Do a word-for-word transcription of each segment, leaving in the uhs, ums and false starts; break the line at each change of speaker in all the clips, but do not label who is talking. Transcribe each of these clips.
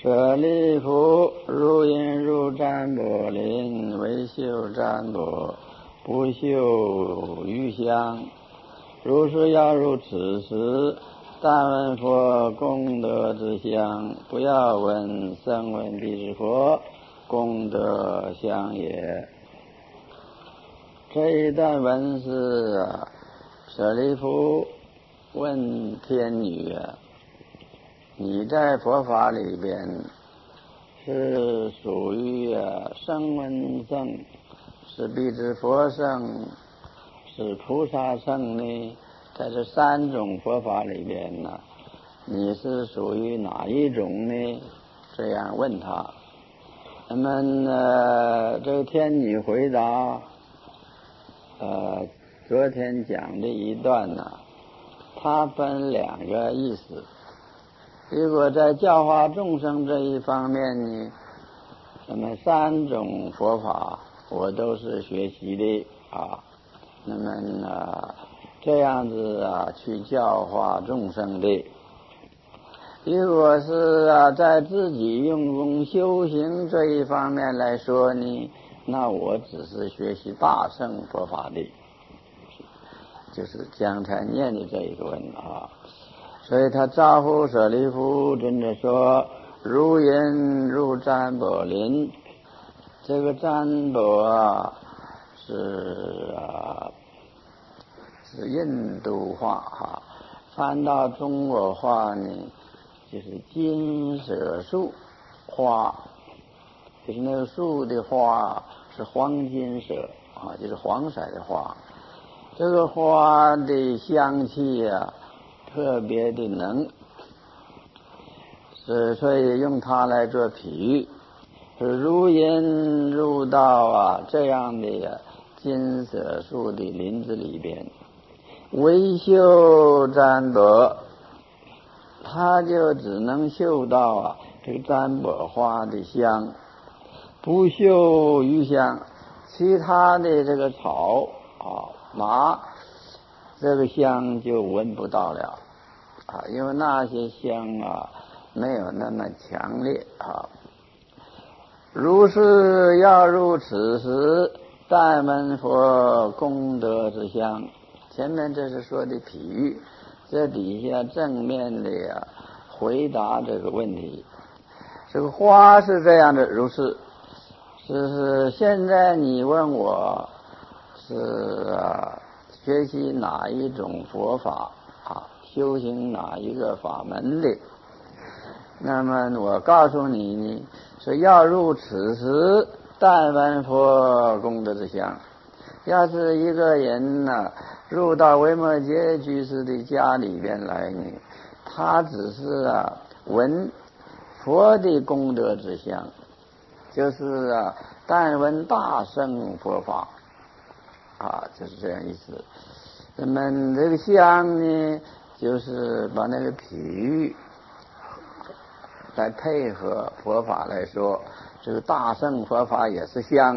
舍利弗，如因如占卜林，唯修占卜，不修余香。如是要入此时，但闻佛功德之香，不要问声闻彼之佛功德香也。这一段文是舍利弗问天女，你在佛法里边是属于声闻乘，是彼之佛乘，是菩萨乘呢？在这三种佛法里边呢，你是属于哪一种呢？这样问他。那么呢，这个天女回答，呃，昨天讲的一段呢，它分两个意思。如果在教化众生这一方面呢，那么三种佛法我都是学习的啊。那么呢，这样子啊去教化众生的。如果是啊在自己用功修行这一方面来说呢，那我只是学习大乘佛法的，就是刚才念的这一个文啊。所以他招呼舍利弗，真的说：“如因如占卜林。”这个占卜啊，是啊，是印度话哈，翻到中国话呢，就是金色树花，就是那个树的花是黄金色啊，就是黄色的花。这个花的香气啊，特别的浓，是所以用它来做比喻，是如因入到啊这样的金色树的林子里边，唯修占卜，他就只能嗅到啊这个占卜花的香，不嗅余香，其他的这个草啊麻，这个香就闻不到了啊，因为那些香啊没有那么强烈啊。如是要入此时，但闻佛功德之香。前面这是说的比喻，这底下正面的呀回答这个问题。这个花是这样的，如是是是现在你问我是啊学习哪一种佛法啊，修行哪一个法门的，那么我告诉你呢，是要入此时，但闻佛功德之香。要是一个人呢、啊，入到维摩诘居士的家里边来呢，他只是啊闻佛的功德之香，就是啊但闻大乘佛法啊，就是这样意思。那么这个香呢，就是把那个比喻来配合佛法来说，这个大乘佛法也是香。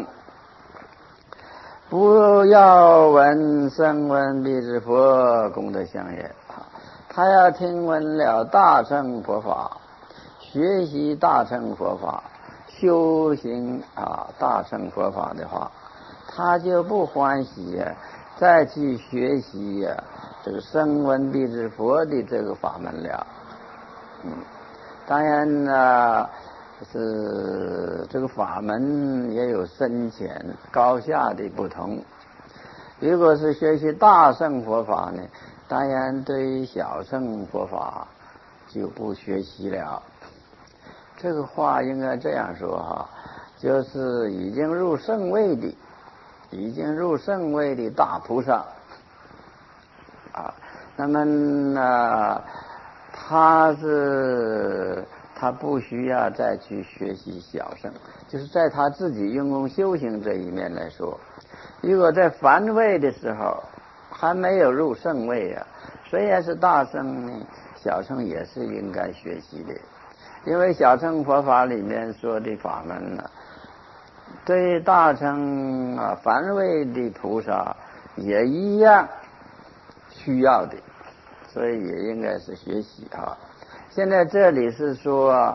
不要闻声闻彼之佛功德香也，他要听闻了大乘佛法，学习大乘佛法，修行啊大乘佛法的话，他就不欢喜再去学习啊这个声闻彼之佛的这个法门了。嗯，当然呢、啊，是这个法门也有深浅高下的不同。如果是学习大乘佛法呢，当然对于小乘佛法就不学习了。这个话应该这样说哈，就是已经入圣位的，已经入圣位的大菩萨啊，那么呢，他是他不需要再去学习小乘，就是在他自己用功修行这一面来说，如果在凡位的时候还没有入圣位啊，虽然是大乘呢，小乘也是应该学习的，因为小乘佛法里面说的法门呢、啊，对大乘啊凡位的菩萨也一样需要的，所以也应该是学习啊。现在这里是说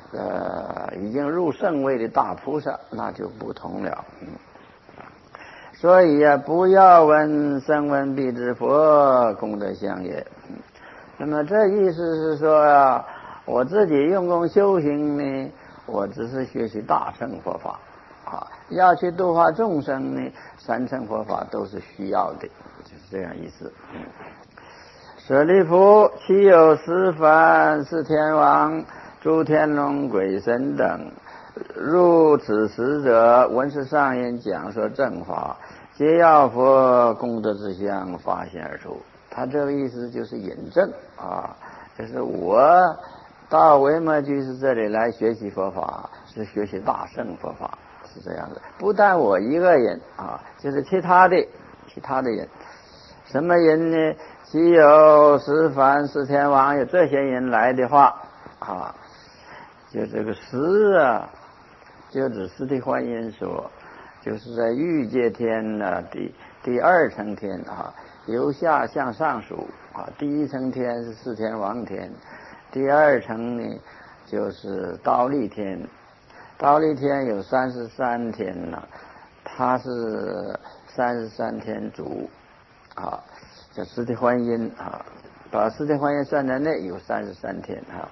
呃已经入圣位的大菩萨，那就不同了。嗯，所以啊，不要问声闻必知佛，功德相也。嗯，那么这意思是说啊，我自己用功修行呢，我只是学习大乘佛法啊，要去度化众生呢，三乘佛法都是需要的，就是这样意思。嗯，舍利弗，其有十梵、四天王、诸天龙鬼神等，入此时者，闻是上人讲说正法，皆要佛功德之相发现而出。他这个意思就是引证啊，就是我到维摩居士这里来学习佛法，是学习大乘佛法，是这样的。不但我一个人啊，就是其他的其他的人，什么人呢？其有十梵、四天王，有这些人来的话啊，就这个十啊，就指释谛观音说，就是在欲界天呢、啊、第第二层天啊，由下向上数啊，第一层天是四天王天，第二层呢就是忉利天，忉利天有三十三天呢、啊，它是三十三天主啊，叫释谛观音啊，把释谛观音算在内有三十三天啊。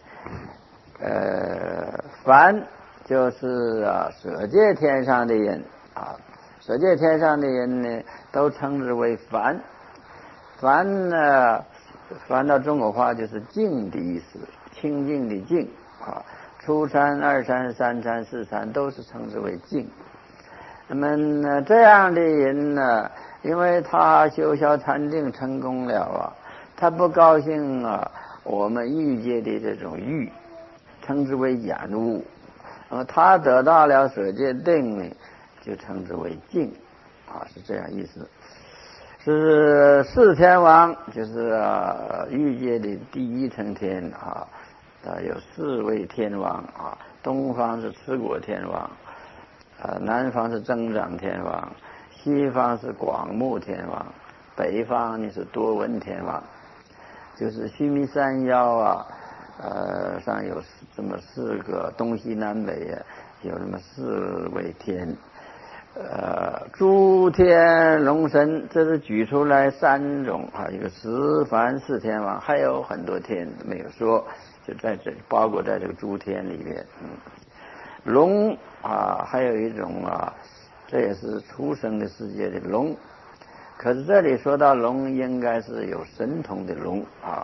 呃，梵就是啊舍界天上的人啊，舍界天上的人呢，都称之为梵。梵呢，翻到中国话就是净的意思，清净的净啊。初禅、二禅、三禅、四禅都是称之为净。那么呢，这样的人呢，因为他修小禅定成功了啊，他不高兴啊，我们欲界的这种欲，称之为眼物。那么他得到了舍界定呢，就称之为净啊，是这样意思。是四天王，就是啊欲界的第一层天啊，啊有四位天王啊，东方是持果天王，啊南方是增长天王，西方是广目天王，北方呢是多闻天王，就是须弥山腰啊，呃上有这么四个东西南北啊，有这么四位天。呃，诸天龙神，这是举出来三种啊，一个十梵四天王，还有很多天没有说，就在这里包括在这个诸天里面。嗯，龙啊，还有一种啊，这也是出生的世界的龙，可是这里说到龙，应该是有神通的龙啊，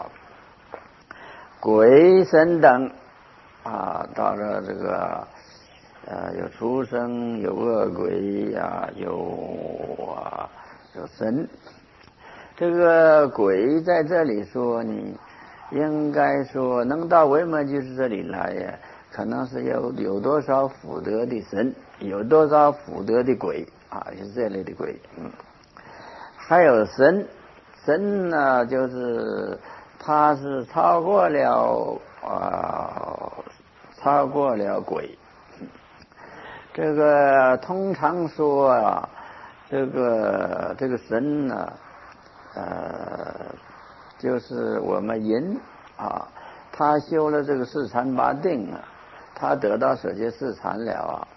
鬼神等啊，到了这个。呃，有畜生，有恶鬼呀、啊，有啊，有神。这个鬼在这里说呢，应该说能到维摩居士这里来呀，可能是有有多少福德的神，有多少福德的鬼啊，是这类的鬼。嗯，还有神，神呢，就是他是超过了啊，超过了鬼。这个通常说啊，这个这个神呢，呃，就是我们人啊，他修了这个四禅八定啊，他得到舍界四禅了啊，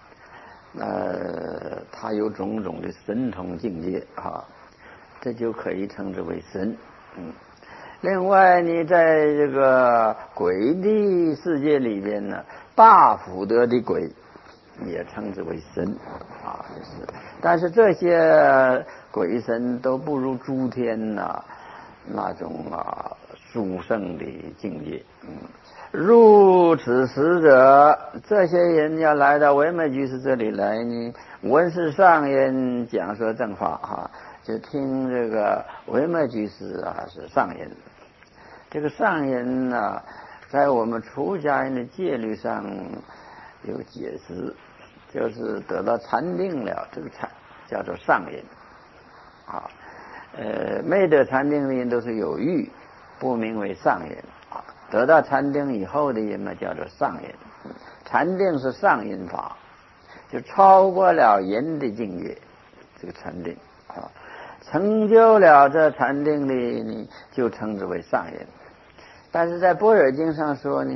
呃，他有种种的神通境界啊，这就可以称之为神。嗯，另外呢，在这个鬼的世界里边呢，大福德的鬼。也称之为神啊，就是，但是这些鬼神都不如诸天呐、啊、那种啊殊胜的境界。嗯，入此时者，这些人要来到维摩居士这里来呢，闻是上人讲说正法哈、啊，就听这个维摩居士啊是上人。这个上人呢、啊，在我们出家人的戒律上有解释。就是得到禅定了，这个禅叫做上人啊。呃，没得禅定的人都是有欲，不名为上人啊。得到禅定以后的人呢，叫做上人。禅定是上人法，就超过了人的境界，这个禅定啊，成就了这禅定的呢，就称之为上人。但是在般若经上说呢，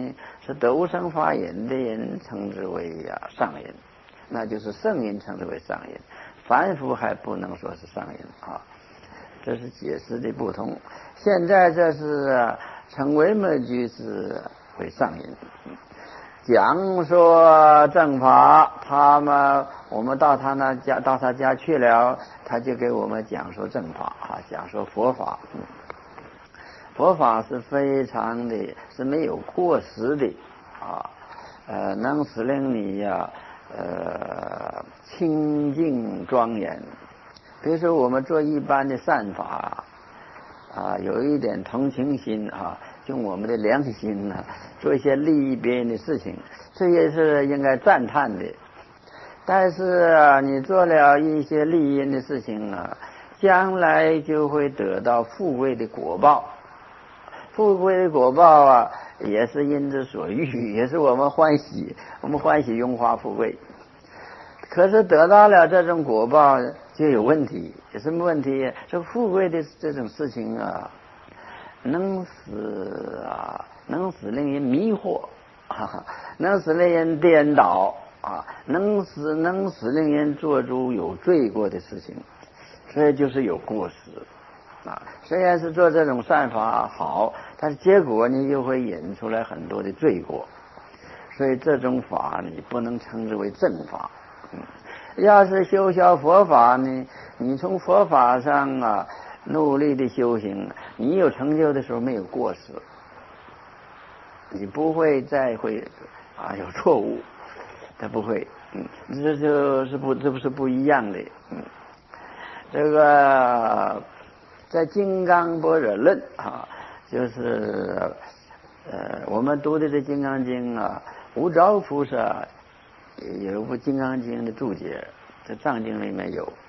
是得无生法忍的人称之为啊上人，那就是圣人称之为上人，凡夫还不能说是上人啊。这是解释的不同。现在这是、啊、称为末居士为上人，讲说正法，他们我们到他那家到他家去了，他就给我们讲说正法啊，讲说佛法。嗯佛法是非常的是没有过失的啊，呃，能使令你呀、啊，呃，清净庄严。比如说我们做一般的善法啊，有一点同情心啊，用我们的良心呢、啊，做一些利益别人的事情，这也是应该赞叹的。但是啊，你做了一些利益人的事情啊，将来就会得到富贵的果报。富贵的果报啊，也是因之所欲，也是我们欢喜，我们欢喜荣华富贵。可是得到了这种果报就有问题，有什么问题？这富贵的这种事情啊，能使啊，能使令人迷惑，啊、能使令人颠倒啊，能使能使令人做出有罪过的事情，所以就是有过失。啊，虽然是做这种善法好，但是结果你又会引出来很多的罪过，所以这种法你不能称之为正法。嗯，要是修学佛法呢，你从佛法上啊努力的修行，你有成就的时候没有过失，你不会再会啊有错误，他不会。嗯，这就是不这不是不一样的。嗯，这个。在《金刚般若论》啊，就是呃我们读的这《金刚经》啊，无着菩萨有一部《金刚经》的注解，在藏经里面有。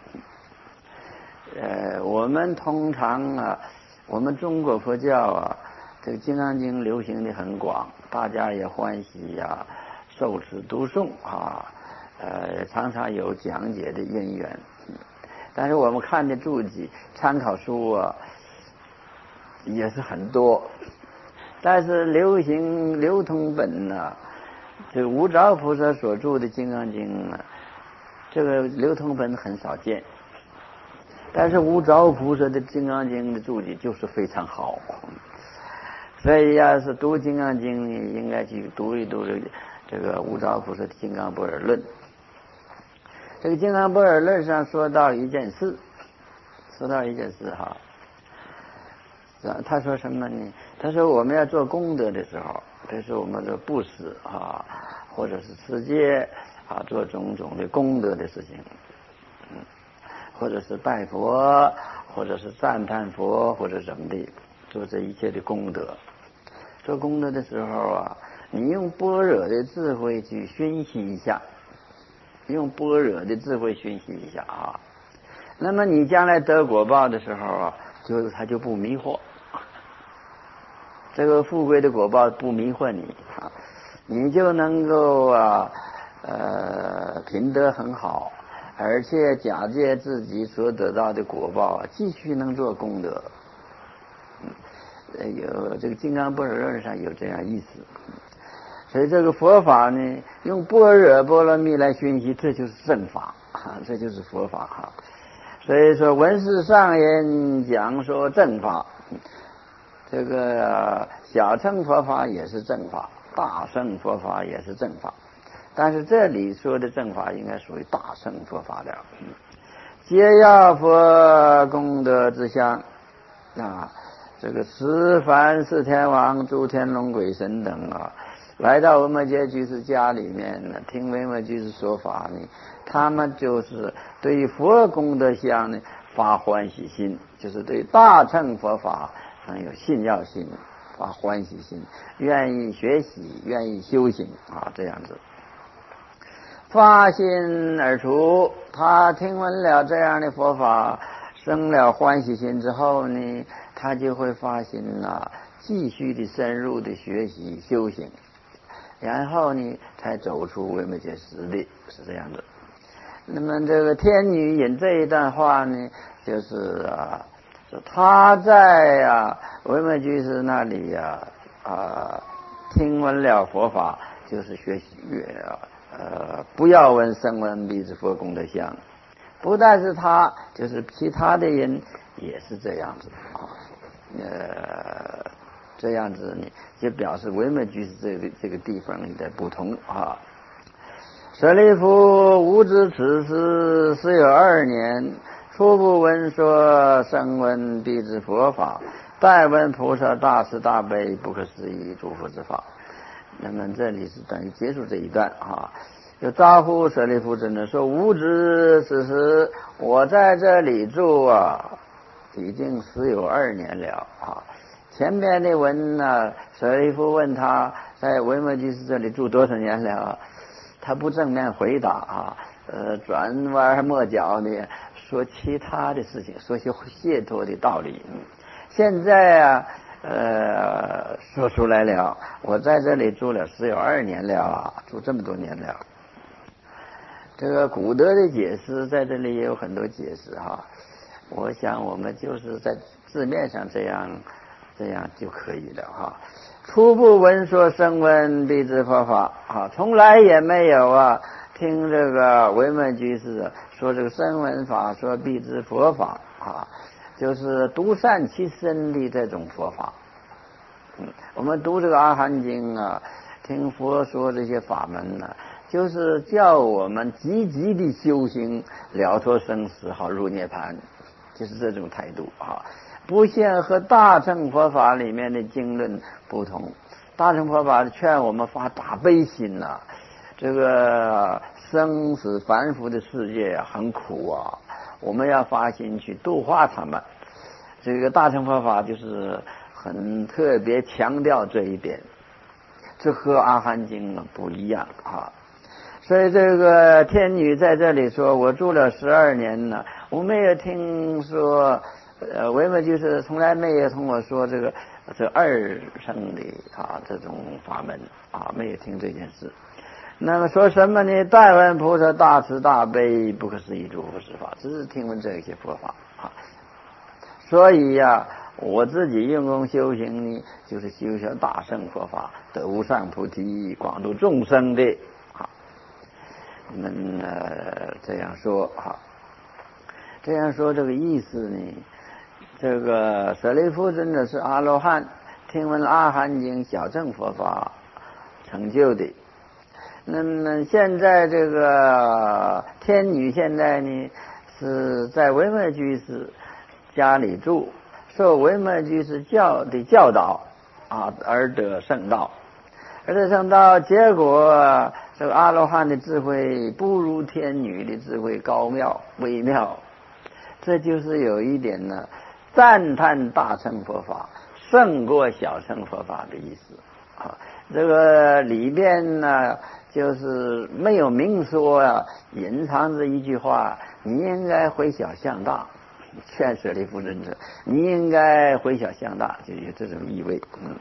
呃，我们通常啊，我们中国佛教啊，这个《金刚经》流行的很广，大家也欢喜呀、啊，受持读诵啊，呃，常常有讲解的因缘。但是我们看的注解参考书啊也是很多，但是流行流通本呢、啊，这无着菩萨所著的《金刚经》啊，这个流通本很少见。但是无着菩萨的《金刚经》的注解就是非常好，所以要是读《金刚经》呢，应该去读一读这个这个无着菩萨的《金刚般若论》。这个《金刚般若论》上说到一件事，说到一件事哈，他说什么呢？他说我们要做功德的时候，比如说我们的布施啊，或者是持戒啊，做种种的功德的事情，嗯，或者是拜佛，或者是赞叹佛，或者什么的，做这一切的功德。做功德的时候啊，你用般若的智慧去熏习一下。用般若的智慧熏习一下啊，那么你将来得果报的时候啊，就他就不迷惑，这个富贵的果报不迷惑你啊，你就能够啊呃品德很好，而且假借自己所得到的果报啊，继续能做功德。嗯，有这个《金刚般若论》上有这样意思。所以这个佛法呢，用般若波罗蜜来熏习，这就是正法啊，这就是佛法哈、啊。所以说，文士上人讲说正法，这个小乘佛法也是正法，大乘佛法也是正法，但是这里说的正法应该属于大乘佛法了。皆要佛功德之相啊，这个十凡四天王、诸天龙鬼神等啊。来到文默觉居士家里面呢，听文默居士说法呢，他们就是对于佛功德相呢发欢喜心，就是对大乘佛法很有信要心，发欢喜心，愿意学习，愿意修行啊，这样子发心而出。他听闻了这样的佛法，生了欢喜心之后呢，他就会发心啊，继续的深入的学习修行。然后呢，才走出文默觉实力，是这样的。那么这个天女引这一段话呢，就是啊，他在啊文默居士那里呀啊， 听闻了佛法，就是学习呃，不要问声闻辟支佛功德相。不但是他，就是其他的人也是这样子啊。呃，这样子呢，就表示维摩居士这个这个地方的不同啊。舍利弗，吾知此事实有二年，初不闻说声闻辟支佛法，待闻菩萨大慈大悲不可思议诸佛之法。那么这里是等于结束这一段啊。就招呼舍利弗真的说：“吾知此事，我在这里住啊，已经十有二年了啊。”前面的文呢，舍利弗问他在维摩居士这里住多少年了，他不正面回答啊，呃，转弯抹角的说其他的事情，说些解脱的道理。现在啊，呃，说出来了，我在这里住了十有二年了啊，住这么多年了。这个古德的解释在这里也有很多解释哈，我想我们就是在字面上这样这样就可以了哈。初不闻说声闻辟支佛法啊，从来也没有啊听这个维摩居士说这个声闻法，说辟支佛法啊，就是独善其身的这种佛法。嗯，我们读这个阿含经啊，听佛说这些法门呢、啊。就是叫我们积极的修行，了脱生死，好入涅槃，就是这种态度啊。不像和大乘佛法里面的经论不同，大乘佛法劝我们发大悲心呐、啊，这个生死凡夫的世界很苦啊，我们要发心去度化他们。这个大乘佛法就是很特别强调这一点，这和阿含经不一样啊。所以这个天女在这里说，我住了十二年呢，我没有听说，呃，维摩居士从来没有同我说这个这二乘的啊这种法门啊，没有听这件事。那么说什么呢？待闻菩萨大慈大悲不可思议诸佛之法，只是听闻这些佛法啊。所以呀、啊，我自己用功修行呢，就是修学大乘佛法，得无上菩提，广度众生的。我们呃这样说哈，这样说这个意思呢，这个舍利弗真的是阿罗汉，听闻阿含经小乘佛法成就的。那么现在这个天女现在呢是在维摩居士家里住，受维摩居士教的教导啊，而得圣道。而得圣道，结果这个阿罗汉的智慧不如天女的智慧高妙微妙，这就是有一点呢，赞叹大乘佛法胜过小乘佛法的意思啊。这个里边呢，就是没有明说啊，隐藏着一句话：你应该回小向大。劝舍利弗尊者，你应该回小向大，就有这种意味。嗯。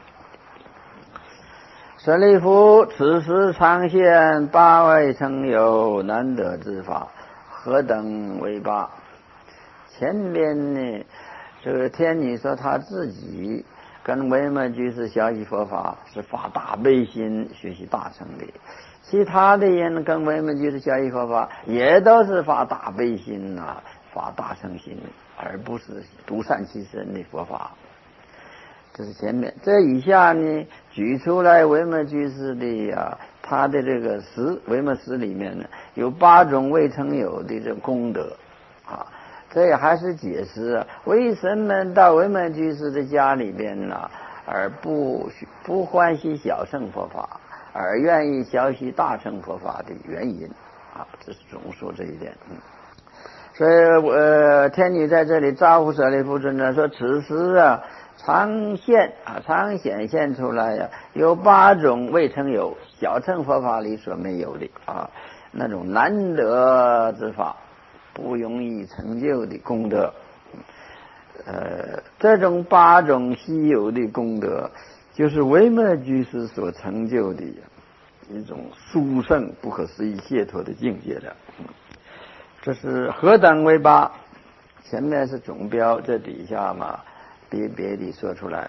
舍利弗，此时常现八位称有难得之法，何等为八？前边呢，这个天女说她自己跟维摩居士学习佛法是发大悲心学习大乘的，其他的人跟维摩居士学习佛法也都是发大悲心呐、啊，发大乘心，而不是独善其身的佛法。这是前面，这以下呢举出来维摩居士的啊，他的这个十维摩十里面呢有八种未曾有的这功德啊，这也还是解释、啊、为什么到维摩居士的家里边呢，而不不欢喜小乘佛法，而愿意学习大乘佛法的原因啊，这是总说这一点。嗯，所以呃，天女在这里招呼舍利弗尊者说，此时啊。常现啊，常显现出来呀、啊，有八种未曾有小乘佛法里所没有的啊，那种难得之法，不容易成就的功德。呃，这种八种稀有的功德，就是维摩居士所成就的一种殊胜不可思议解脱的境界了。这是何等为八？前面是总标，这底下嘛。别别地说出来，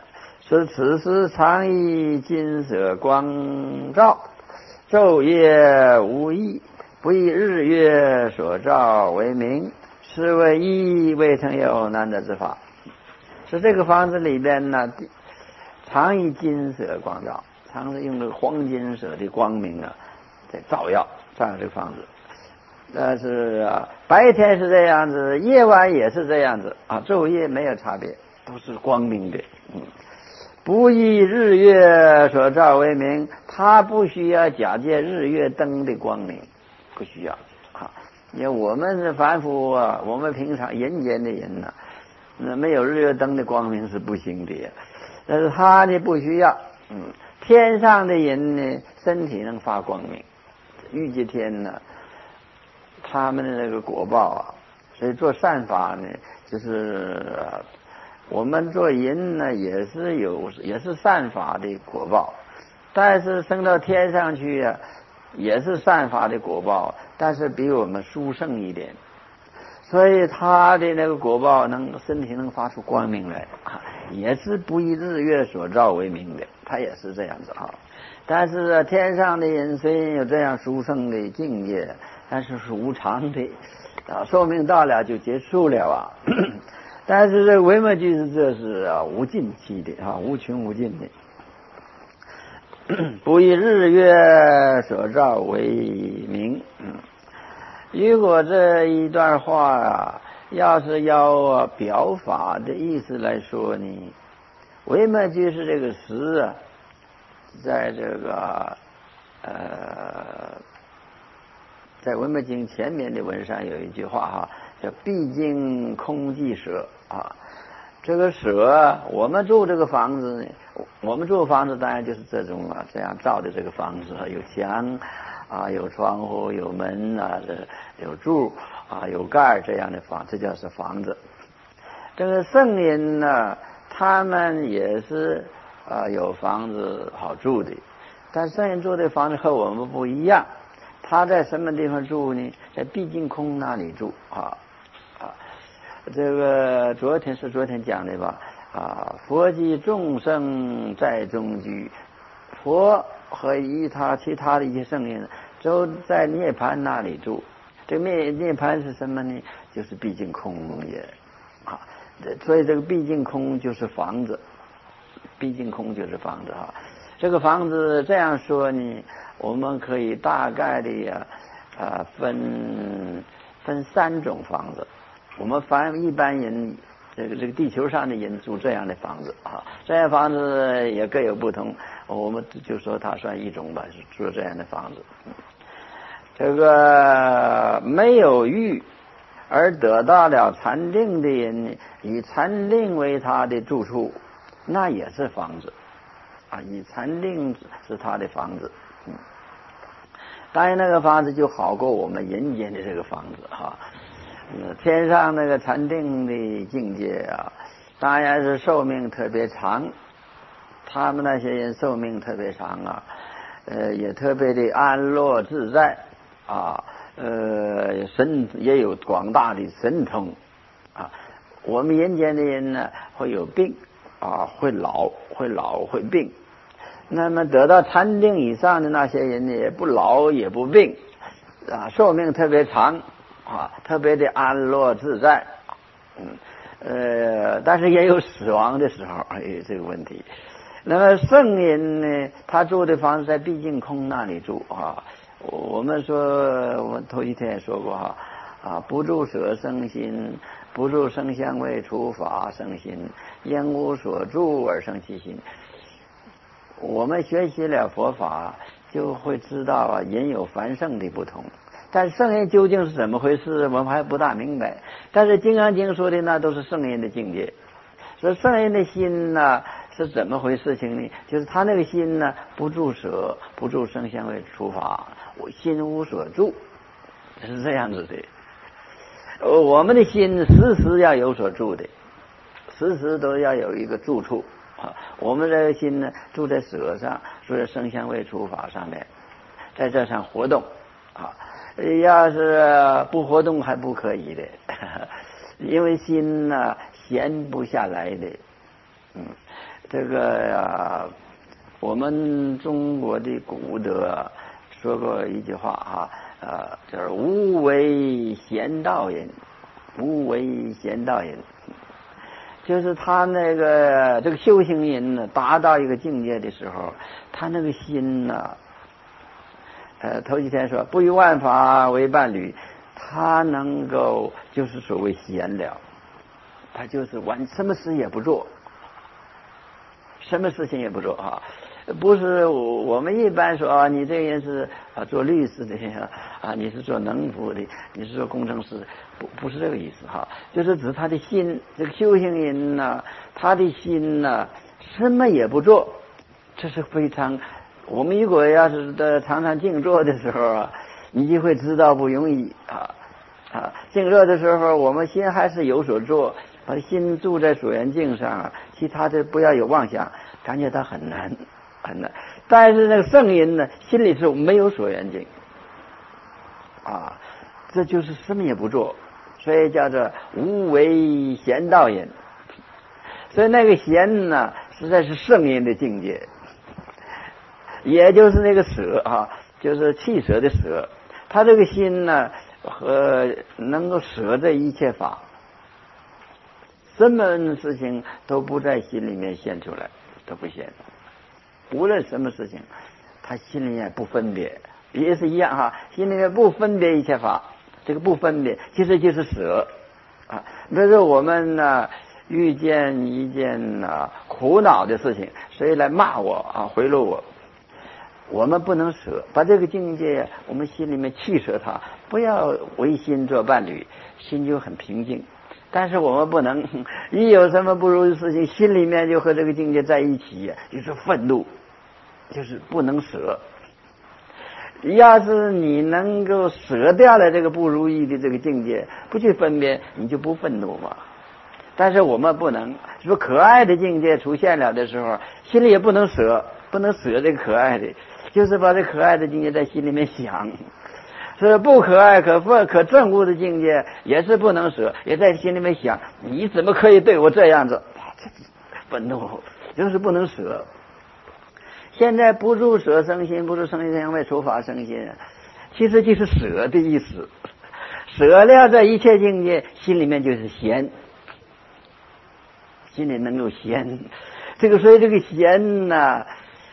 是此时常以金色光照，昼夜无异，不以日月所照为明，是为一未曾有难得之法。是这个房子里边呢，常以金色光照，常是用这个黄金色的光明啊，在照耀照耀这个房子。但是啊，白天是这样子，夜晚也是这样子啊，昼夜没有差别，都是光明的。嗯，不以日月所照为明，它不需要假借日月灯的光明，不需要啊。因为我们是凡夫啊，我们平常人间的人呢、啊，那没有日月灯的光明是不行的。但是他呢不需要，嗯，天上的人呢，身体能发光明，欲界天呢。他们的那个果报啊，所以做善法呢，就是我们做人呢，也是有也是善法的果报，但是升到天上去啊，也是善法的果报，但是比我们殊胜一点，所以他的那个果报能身体能发出光明来啊，也是不以日月所照为明的，他也是这样子哈。但是、啊、天上的人虽然有这样殊胜的境界，但是是无常的啊，寿命到了就结束了啊。但是这维摩诘是这是啊无尽期的啊，无穷无尽的，不以日月所照为明。嗯，如果这一段话啊，要是要表法的意思来说呢，维摩诘是这个诗啊，在这个呃。在维摩经前面的文上有一句话哈，叫毕竟空寂舍啊。这个舍，我们住这个房子呢，我们住房子当然就是这种啊，这样造的这个房子，有墙啊，有窗户，有门啊，有柱啊，有盖这样的房，这叫是房子。这个圣人呢，他们也是啊有房子好住的，但圣人住的房子和我们不一样。他在什么地方住呢？在毕竟空那里住啊啊！这个昨天是昨天讲的吧？啊，佛及众生在中居，佛和一他其他的一些圣人都在涅槃那里住。这个涅涅槃是什么呢？就是毕竟空也啊！所以这个毕竟空就是房子，毕竟空就是房子哈。这个房子这样说呢，我们可以大概的呀，啊分分三种房子。我们凡一般人，这个这个地球上的人住这样的房子啊，这样房子也各有不同。我们就说它算一种吧，是住这样的房子。这个没有欲而得到了禅定的人呢，以禅定为他的住处，那也是房子。啊，以禅定是他的房子，嗯，当然那个房子就好过我们人间的这个房子哈、啊。嗯，天上那个禅定的境界啊，当然是寿命特别长，他们那些人寿命特别长啊，呃，也特别的安乐自在啊，呃，神也有广大的神通啊。我们人间的人呢，会有病啊，会老，会老，会病。那么得到禅定以上的那些人呢，也不老也不病，啊，寿命特别长，啊，特别的安乐自在，嗯，呃，但是也有死亡的时候，哎，这个问题。那么圣人呢，他住的房子在毕竟空那里住啊。我们说，我们头一天也说过哈，啊，不住舍生心，不住声香味触法生心，因无所住而生其心。我们学习了佛法，就会知道啊，人有凡圣的不同。但是圣人究竟是怎么回事，我们还不大明白。但是《金刚经》说的那都是圣人的境界。说圣人的心呢是怎么回事情呢？就是他那个心呢，不住舍，不住声香味触法，我心无所住，是这样子的。呃，我们的心时时要有所住的，时时都要有一个住处。啊，我们这个心呢，住在舍上，住在声香味触法上面，在这上活动啊。要是不活动还不可以的，因为心呢闲不下来的。嗯， 这个呀，我们中国的古德说过一句话哈，呃，就是无为贤道人，无为贤道人，就是他那个这个修行人呢，达到一个境界的时候，他那个心呢，呃，头几天说不与万法为伴侣，他能够就是所谓闲了，他就是完什么事也不做，什么事情也不做啊。不是我们一般说啊，你这个人是啊做律师的啊，你是做农夫的，你是做工程师，不不是这个意思哈，就是指他的心，这个修行人呢，他的心呢，什么也不做，这是非常。我们如果要是在常常静坐的时候啊，你就会知道不容易啊啊！静坐的时候，我们心还是有所做，把心住在所缘境上，其他的不要有妄想，感觉到很难。很难，但是那个圣人呢，心里是没有所缘境啊，这就是什么也不做，所以叫做无为贤道人。所以那个贤呢，实在是圣人的境界，也就是那个舍啊，就是弃舍的舍。他这个心呢，和能够舍这一切法，什么事情都不在心里面现出来，都不现。无论什么事情，他心里面不分别，也是一样哈，心里面不分别一切法，这个不分别其实就是舍啊。比如说我们呢遇见一件呢苦恼的事情，谁来骂我啊，贿赂我，我们不能舍，把这个境界我们心里面去舍它，不要为心做伴侣，心就很平静。但是我们不能一有什么不如意的事情，心里面就和这个境界在一起，就是愤怒，就是不能舍。要是你能够舍掉了这个不如意的这个境界，不去分别，你就不愤怒嘛。但是我们不能说可爱的境界出现了的时候，心里也不能舍，不能舍这个可爱的，就是把这可爱的境界在心里面想。是不可爱可愤可憎恶的境界也是不能舍，也在心里面想，你怎么可以对我这样子？愤怒就是不能舍。现在不住舍生心，不住生心因为除法生心，其实就是舍的意思。舍了这一切境界，心里面就是闲，心里能够闲。这个所以这个闲呢，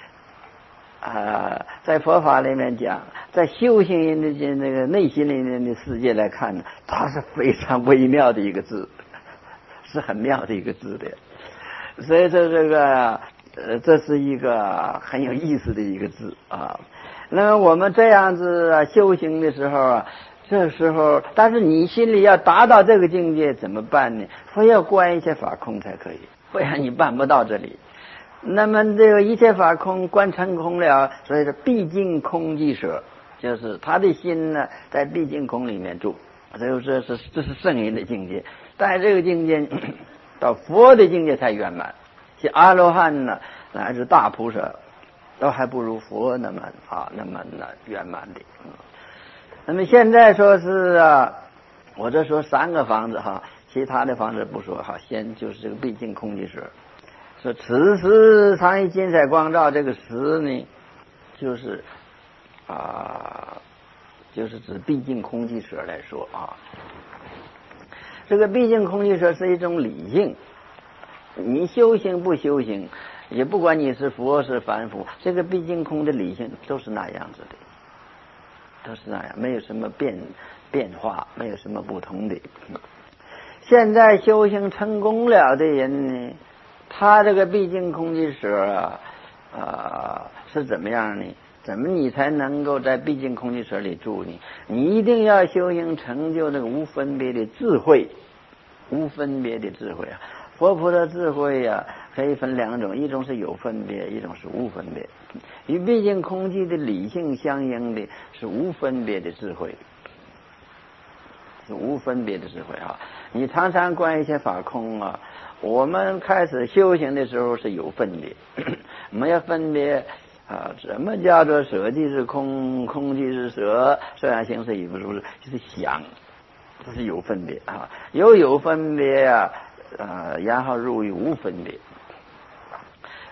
啊，在佛法里面讲，在修行人的那个内心里面的世界来看呢，它是非常微妙的一个字，是很妙的一个字的。所以说这个呃，这是一个很有意思的一个字啊。那么我们这样子啊修行的时候啊，这时候，但是你心里要达到这个境界怎么办呢？非要观一切法空才可以，不然你办不到这里。那么这个一切法空，观成空了，所以说毕竟空即舍，就是他的心呢在毕竟空里面住，所以这是这是圣人的境界。在这个境界到佛的境界才圆满，像阿罗汉呢乃至大菩萨都还不如佛那么啊那么呢圆满的。那么现在说是啊，我这说三个房子哈，其他的房子不说哈，先就是这个毕竟空即舍。说此时常以金彩光照，这个时呢，就是啊，就是指毕竟空即舍来说啊。这个毕竟空即舍是一种理性，你修行不修行，也不管你是佛是凡夫，这个毕竟空的理性都是那样子的，都是那样，没有什么变变化，没有什么不同的。现在修行成功了的人呢，他这个毕竟空即舍啊，呃，是怎么样呢？怎么你才能够在毕竟空即舍里住呢？你一定要修行成就那个无分别的智慧，无分别的智慧啊！佛菩萨智慧啊，可以分两种，一种是有分别，一种是无分别。与毕竟空寂的理性相应的是无分别的智慧，是无分别的智慧啊！你常常观一些法空啊。我们开始修行的时候是有分别，没有分别啊。什么叫做舍即是空，空即是舍？虽然形式也不是，就是想，这是有分别啊。有有分别啊，呃，然后入于无分别。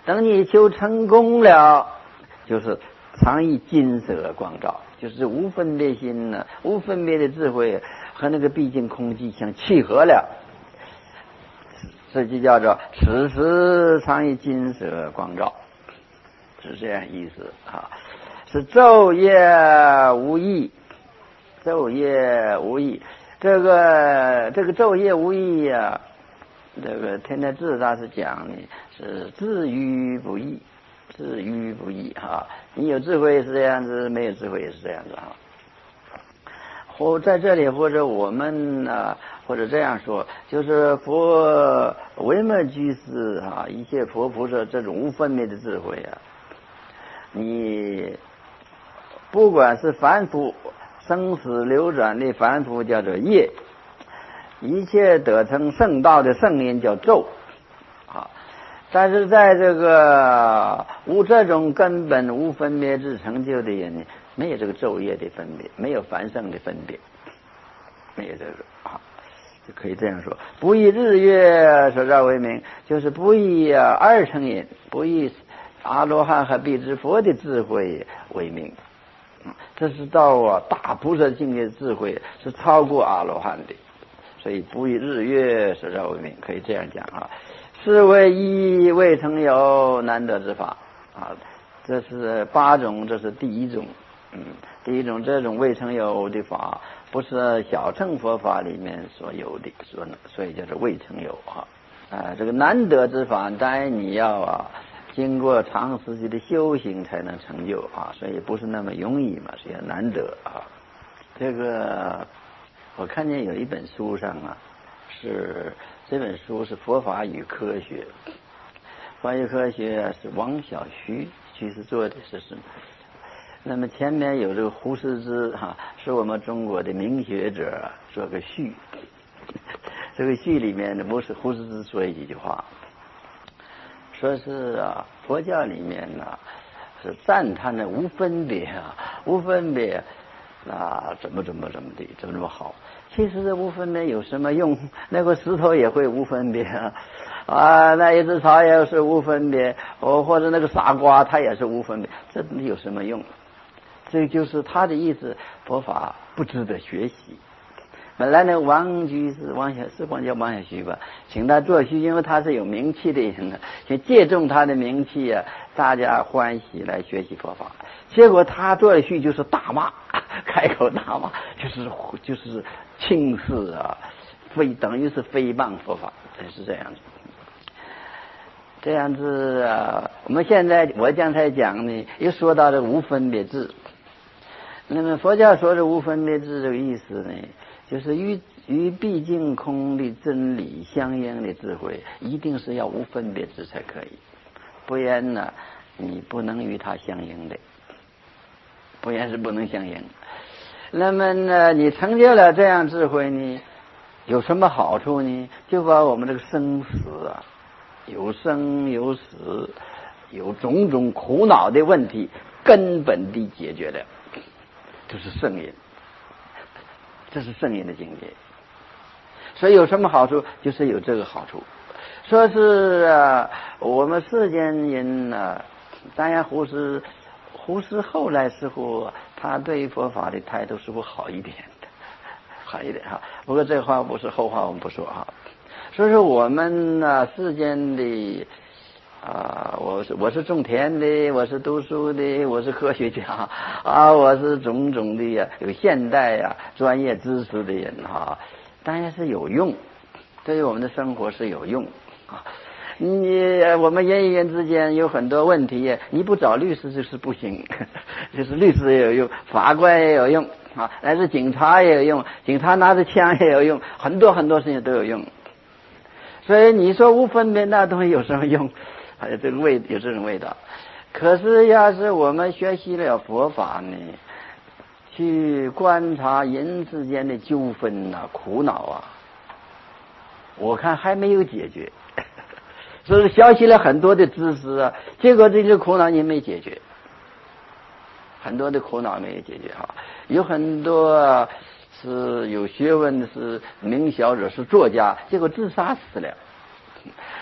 等你求成功了，就是常以金色光照，就是无分别心呢，无分别的智慧和那个毕竟空寂相契合了，这就叫做此时常以金色光照，是这样意思啊。是昼夜无异，昼夜无异。这个这个昼夜无异啊，这个天台智大师讲的是智愚不异，智愚不异哈。你有智慧是这样子，没有智慧也是这样子哈。或在这里，或者我们呢、啊，或者这样说，就是佛维摩居士啊，一切佛菩萨这种无分别的智慧啊，你不管是凡夫生死流转的凡夫叫做业，一切得成圣道的圣因叫昼啊。但是在这个无这种根本无分别之成就的人呢，没有这个昼夜的分别，没有凡圣的分别，没有这个啊，就可以这样说。不以日月所照为名，就是不以啊二乘因，不以阿罗汉和辟支佛的智慧为名。这是到啊大菩萨境界的智慧是超过阿罗汉的，所以不以日月所照为名，可以这样讲啊。是为一未曾有难得之法啊，这是八种，这是第一种，嗯，第一种这种未曾有的法，不是小乘佛法里面所有的，所所以叫做未曾有啊。啊，这个难得之法，当然你要啊。经过长时期的修行才能成就啊，所以不是那么容易嘛，所以难得啊。这个我看见有一本书上啊，是这本书是《佛法与科学》，佛法与科学是王小虚居士做的，是什么？那么前面有这个胡适之哈、啊，是我们中国的名学者做个序，这个序里面的不是胡适之说几句话。说是啊，佛教里面呢、啊、是赞叹的无分别啊，无分别啊，怎么怎么怎么的，怎么怎么好。其实这无分别有什么用？那个石头也会无分别啊，啊，那一只草也是无分别，哦，或者那个傻瓜它也是无分别，这有什么用？这就是他的意思，佛法不值得学习。本来呢，王居士王小是光叫王小虚吧，请他做序，因为他是有名气的人呢，就借重他的名气啊，大家欢喜来学习佛法。结果他做的序就是大骂，开口大骂，就是就是轻视啊，非等于是诽谤佛法，真是这样子。这样子啊，我们现在我刚才讲呢，又说到了无分别智。那么佛教说的无分别智这个意思呢？就是与与毕竟空的真理相应的智慧，一定是要无分别智才可以，不然呢，你不能与它相应的，不然是不能相应。那么呢，你成就了这样智慧呢，有什么好处呢？就把我们这个生死啊，有生有死，有种种苦恼的问题，根本地解决了，这是圣因。这是圣人的境界，所以有什么好处？就是有这个好处。说是啊，我们世间人呢，当然胡适，胡适后来似乎他对佛法的态度似乎好一点的，好一点哈。不过这话不是后话，我们不说哈。所以说我们呢，世间的啊，我是我是种田的，我是读书的，我是科学家啊，我是种种的呀，有现代呀专业知识的人哈，当然是有用，对于我们的生活是有用啊。你我们人与人之间有很多问题，你不找律师就是不行，就是律师也有用，法官也有用啊，乃至警察也有用，警察拿着枪也有用，很多很多事情都有用。所以你说无分别那东西有什么用？还有这个味，有这种味道。可是要是我们学习了佛法呢，去观察人之间的纠纷啊、苦恼啊，我看还没有解决。所以学习了很多的知识啊，结果这些苦恼也没解决，很多的苦恼没有解决哈。有很多是有学问的，是名小者，是作家，结果自杀死了。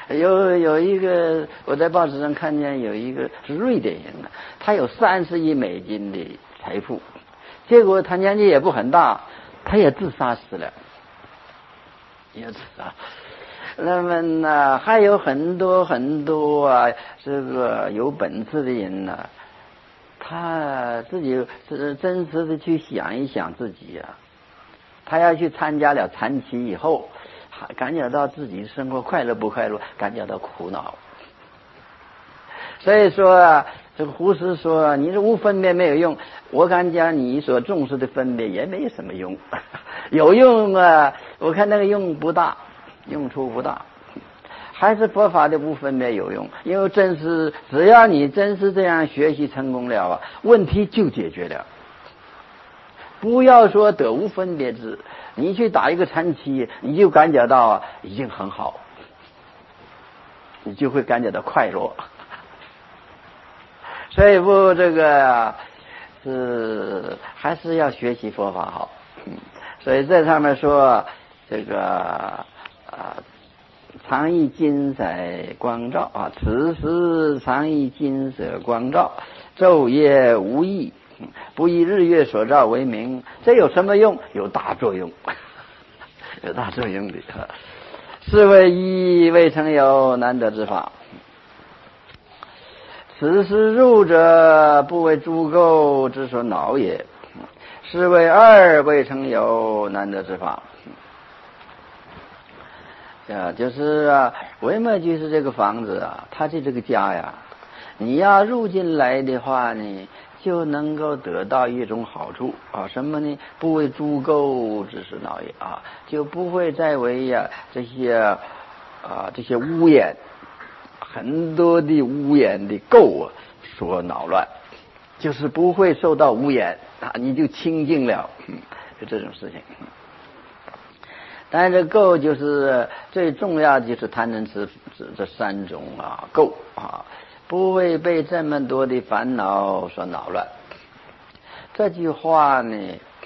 有有一个我在报纸上看见有一个是瑞典人啊，他有三十亿美金的财富，结果他年纪也不很大，他也自杀死了，也自杀。那么呢，还有很多很多啊，这个有本事的人呢、啊，他自己是真实的去想一想自己啊，他要去参加了禅期以后，感觉到自己生活快乐不快乐，感觉到苦恼。所以说啊，这个胡适说，你这无分别没有用，我敢讲你所重视的分别也没什么用，有用啊，我看那个用不大，用处不大，还是佛法的无分别有用，因为真是只要你真是这样学习成功了啊，问题就解决了。不要说得无分别智，你去打一个禅期，你就感觉到啊已经很好，你就会感觉到快乐。所以不这个是还是要学习佛法好。所以在上面说这个啊，常以金色光照啊，此时常以金色光照，昼夜无异，不以日月所照为明。这有什么用？有大作用，有大作用的。是为一未曾有难得之法。此时入者，不为诸垢之所恼也。是为二未曾有难得之法。啊，就是啊，维摩居士这个房子啊，他的这个家呀，你要入进来的话呢，就能够得到一种好处啊，什么呢？不为诸垢之所恼也啊，就不会再为呀、啊、这些啊这些污染，很多的污染的垢啊所恼乱，就是不会受到污染啊，你就清净了，嗯，就这种事情。但是垢就是最重要的，就是贪嗔痴这三种啊垢啊，不会被这么多的烦恼所恼乱。这句话呢，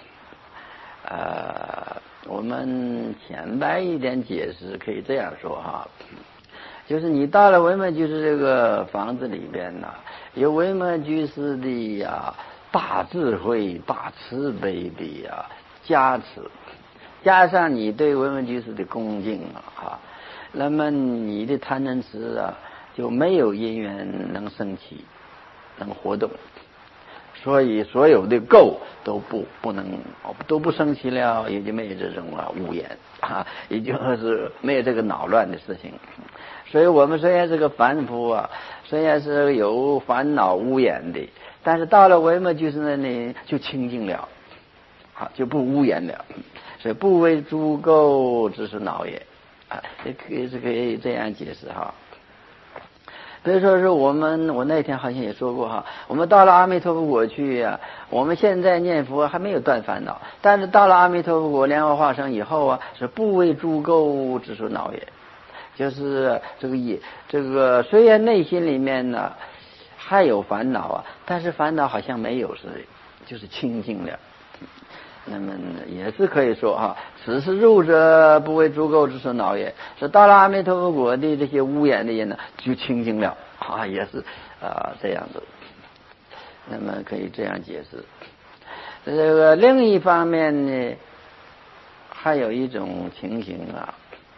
呃，我们浅白一点解释，可以这样说哈，就是你到了维摩居士这个房子里边呢，有维摩居士的呀大智慧、大慈悲的呀加持。加上你对维摩居士的恭敬啊，那么你的贪嗔痴啊就没有因缘能升起，能活动，所以所有的垢都不不能都不升起了，也就没有这种啊污染啊，也就是没有这个恼乱的事情。所以我们虽然是个凡夫啊，虽然是有烦恼污染的，但是到了维摩居士那里就清净了，啊，就不污染了。所以不为诸垢之所恼也啊，这可以是可以这样解释哈。比如说是我们，我那天好像也说过哈，我们到了阿弥陀佛国去啊，我们现在念佛还没有断烦恼，但是到了阿弥陀佛国莲花化生以后啊，是不为诸垢之所恼也，就是这个也这个虽然内心里面呢还有烦恼啊，但是烦恼好像没有似的，就是清净了。那么也是可以说哈，此时入者不为诸垢之所恼也，是到了阿弥陀佛国的这些污染的人呢，就清净了啊，也是啊这样子。那么可以这样解释。这个另一方面呢，还有一种情形啊，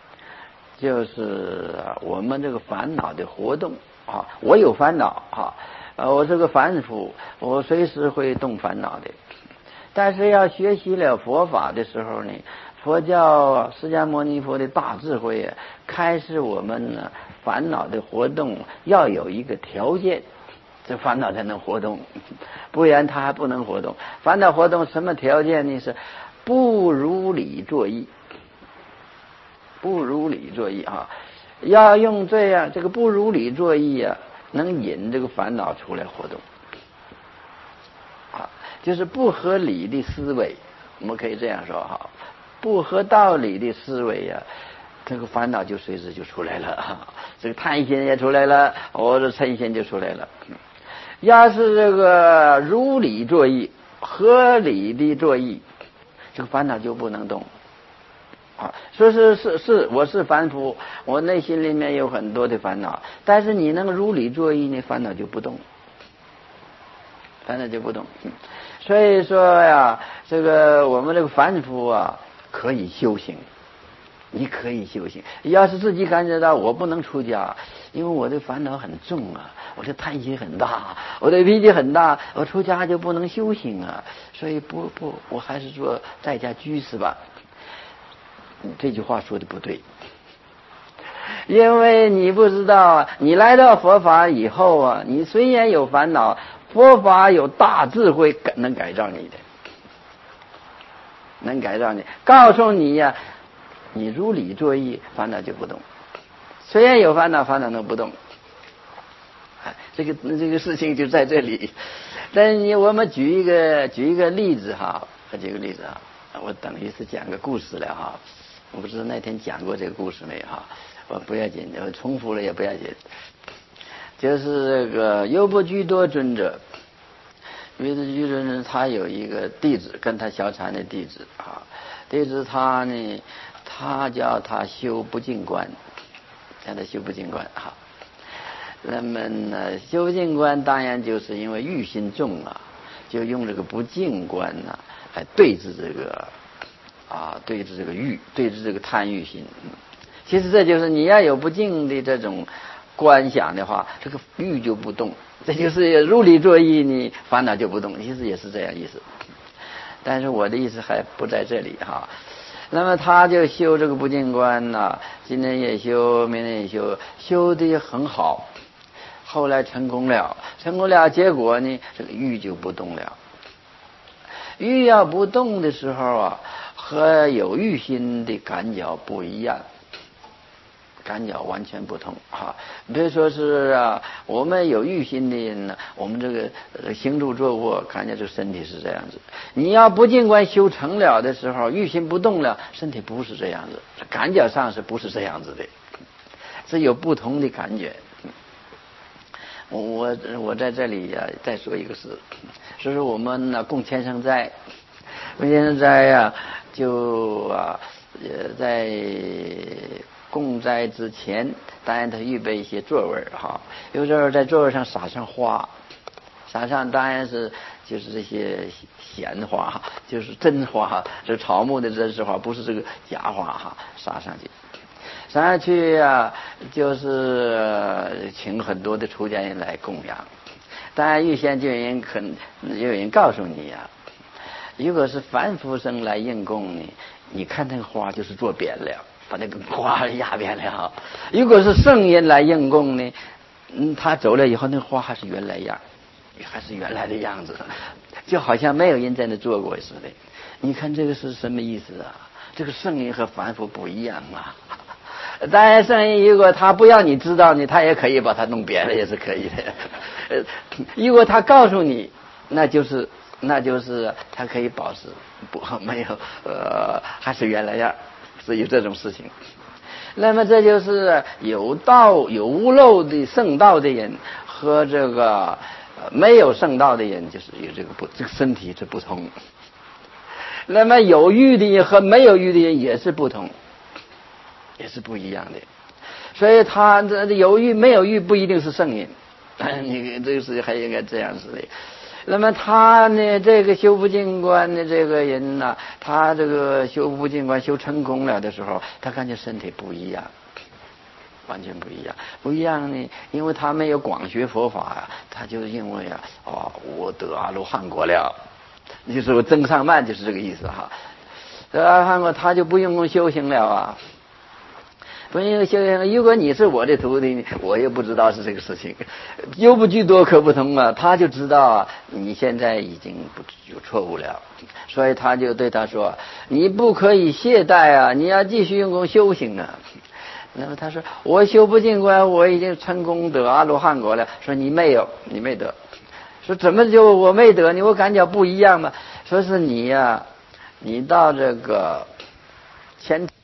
就是我们这个烦恼的活动啊，我有烦恼啊，呃，我这个凡夫，我随时会动烦恼的。但是要学习了佛法的时候呢，佛教释迦牟尼佛的大智慧啊，开示我们呢烦恼的活动要有一个条件，这烦恼才能活动，不然它还不能活动。烦恼活动什么条件呢？是不如理作意，不如理作意啊，要用这样这个不如理作意啊，能引这个烦恼出来活动。就是不合理的思维，我们可以这样说哈，不合道理的思维呀、啊，这个烦恼就随时就出来了，这个贪心也出来了，或者嗔心就出来了。要是这个如理作意、合理的作意，这个烦恼就不能动啊，说是是是，我是凡夫，我内心里面有很多的烦恼，但是你能如理作意呢，烦恼就不动，烦恼就不动。所以说呀，这个我们这个凡夫啊，可以修行，你可以修行。要是自己感觉到我不能出家，因为我的烦恼很重啊，我的贪心很大，我的脾气很大，我出家就不能修行啊，所以不不，我还是做在家居士吧。这句话说的不对，因为你不知道，你来到佛法以后啊，你虽然有烦恼，佛法有大智慧能改造你的，能改造你，告诉你呀、啊，你如理作意，烦恼就不动。虽然有烦恼，烦恼能不动。这个这个事情就在这里。但是你我们举一个举一个例子哈，举个例子啊，我等于是讲个故事了哈。我不知道那天讲过这个故事没哈，我不要紧，我重复了也不要紧。就是这个优波居多尊者，优波居多尊者他有一个弟子，跟他小禅的弟子啊，弟子他呢，他叫他修不净观，叫他修不净观哈。那么呢，修不净观当然就是因为欲心重啊，就用这个不净观呢、啊、来对治这个啊，对治这个欲，对治这个贪欲心。其实这就是你要有不净的这种观想的话，这个欲就不动，这就是如理作意，你烦恼就不动。其实也是这样意思，但是我的意思还不在这里哈。那么他就修这个不净观呢、啊，今天也修，明天也修，修的很好。后来成功了，成功了，结果呢，这个欲就不动了。欲要不动的时候啊，和有欲心的感觉不一样，感觉完全不同哈。比如说是啊，我们有欲心的人呢，我们这个行住坐卧，感觉这个身体是这样子。你要不净观修成了的时候，欲心不动了，身体不是这样子，感觉上是不是这样子的？是有不同的感觉。我我在这里呀、啊，再说一个事，就是我们呢供千圣斋，供千圣斋呀，就啊呃在供斋之前，当然他预备一些座位哈，有时候在座位上撒上花，撒上当然是就是这些闲花，就是真花，这草木的真实花，不是这个假花哈，撒上去。上上去啊，就是请很多的出家人来供养。当然，预先就有人肯有人告诉你呀、啊，如果是凡夫生来应供呢，你看那个花就是做扁了，把那个花压扁了。如果是圣人来应供呢，嗯，他走了以后，那花还是原来样，还是原来的样子，就好像没有人在那做过似的。你看这个是什么意思啊？这个圣人和凡夫不一样啊。当然，圣人如果他不要你知道呢，他也可以把它弄扁了，也是可以的。呃，如果他告诉你，那就是那就是他可以保持不没有呃还是原来样，是有这种事情。那么这就是有道有无漏的圣道的人和这个没有圣道的人，就是有这个不这个身体是不同。那么有欲的人和没有欲的人也是不同。也是不一样的，所以他这有欲没有欲不一定是圣人，你这个是还应该这样子的。那么他呢，这个修不净观的这个人呢、啊，他这个修不净观修成功了的时候，他感觉身体不一样，完全不一样，不一样呢，因为他没有广学佛法啊，他就认为啊，哦，我得阿罗汉果了，你说增上慢就是这个意思哈。得阿罗汉果他就不用修行了啊。不用修行，如果你是我的徒弟，我也不知道是这个事情。优不居多可不同啊，他就知道啊，你现在已经不有错误了，所以他就对他说：“你不可以懈怠啊，你要继续用功修行啊。”那么他说：“我修不净观，我已经成功得阿罗汉果了。”说你没有，你没得。说怎么就我没得呢？我感觉不一样嘛。说是你呀、啊，你到这个前。